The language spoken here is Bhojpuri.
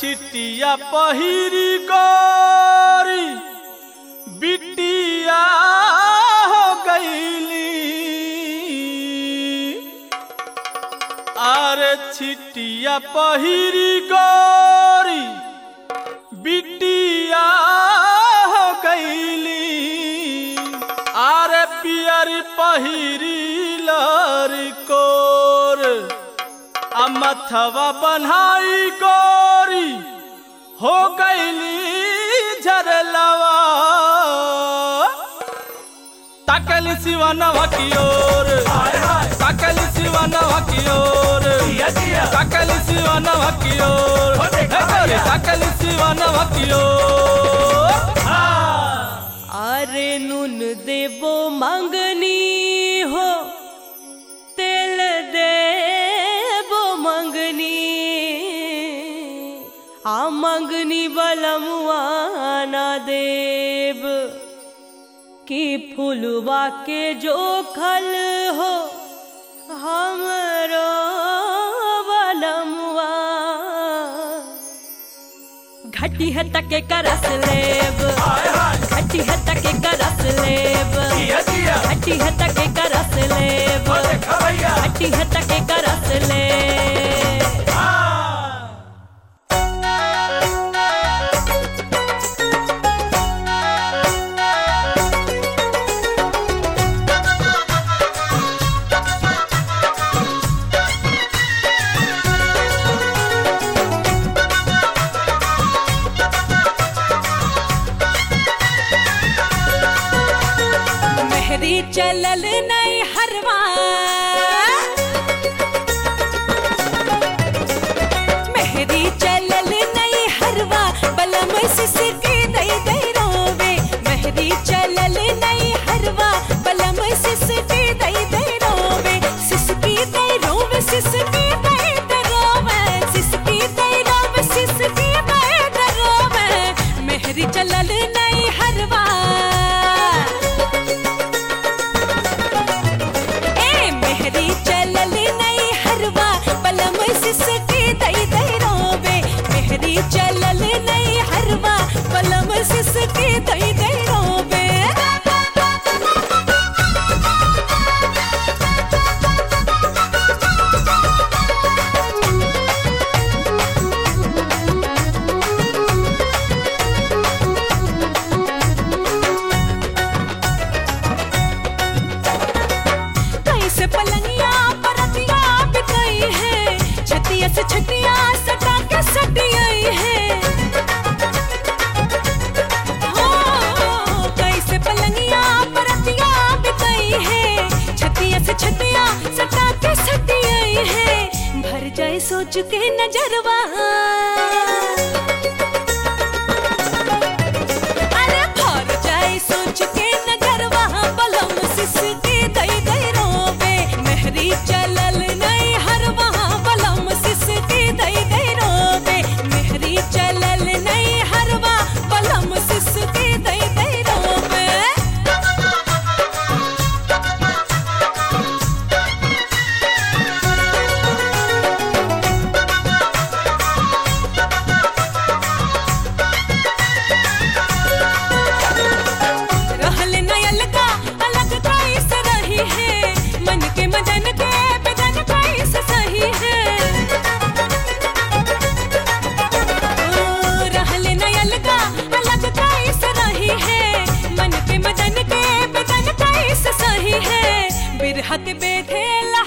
छिटिया पहिरी गोरी बिटिया हो गईली। अरे छिटिया पहिरी गोरी बिटिया हो गईली। अरे पियरी पहिरी लरी कोर मथवा बन्हाई गोरी हो गईली झरलवा। ताकली सिवानवा की ओर, ताकली सिवानवा की ओर, ताकली सिवानवा की ओर, ताकली सिवानवा की ओर। अरे नून देबो मंगनी हो तेल देबो मंगनी। आ मंगनी बलमुआ ना देब कि फुलवा के जो खल हो हमरो बलमुआ। घटी है तके करस लेब, घटी है तके करस लेब, घटी है तके करस लेब, घटी है तके करस लेब। चलल नहीं हरवा मेहरी चलल नहीं हरवा बलम सिसकी दई दई रोवे। मेहरी चलल नहीं हरवा बलम सिसकी दई दई रोवे। सिसकी दई रोवे, सिसकी दई रोवे, सिसकी दई रोवे, सिसकी दई रोवे। मेहरी चलल नहीं हरवा चलल नहीं हरवा बलम सिसकी दई दई रोवे। मेहरी चलल नहीं हरवा बलम सिसकी दई दई रोवे। कैसे पलंगिया परतिया बिताई है, छतिया से छतिया सटा के सटी आई है। हो कैसे पलंगिया परतिया बिताई है, छतिया से छतिया सटा के सटी आई है। भर जाए सोच के नजरवा, अरे भर जाए सोच के नजरवा बलम सिसकी दई दई रोवे। मेहरी चलल नहीं हरवा बलम सिसकी दई दई रोवे। मेहरी चलल नहीं हरवा बलम सिसकी दई दई रोवे। रहल नहीं अलगा अलग कैसे रही है, मन के मदन के बदन कैसे सही है। रहल नहीं अलगा अलग कैसे रही है, मन के मदन के बदन कैसे सही है। बिरहत बेधेला